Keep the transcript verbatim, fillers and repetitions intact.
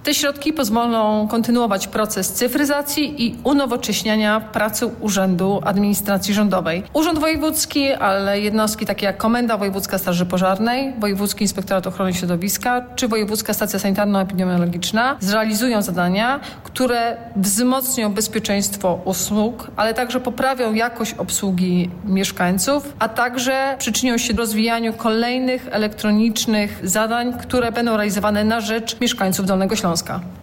Te środki pozwolą kontynuować proces cyfryzacji i unowocześniania pracy Urzędu Administracji Rządowej. Urząd Wojewódzki, ale jednostki takie jak Komenda Wojewódzka Straży Pożarnej, Wojewódzki Inspektorat Ochrony Środowiska czy Wojewódzka Stacja Sanitarno-Epidemiologiczna zrealizują zadania, które wzmocnią bezpieczeństwo usług, ale także poprawią jakość obsługi mieszkańców, a także przyczynią się do rozwijania kolejnych elektronicznych zadań, które będą realizowane na rzecz mieszkańców Dolnego Śląska.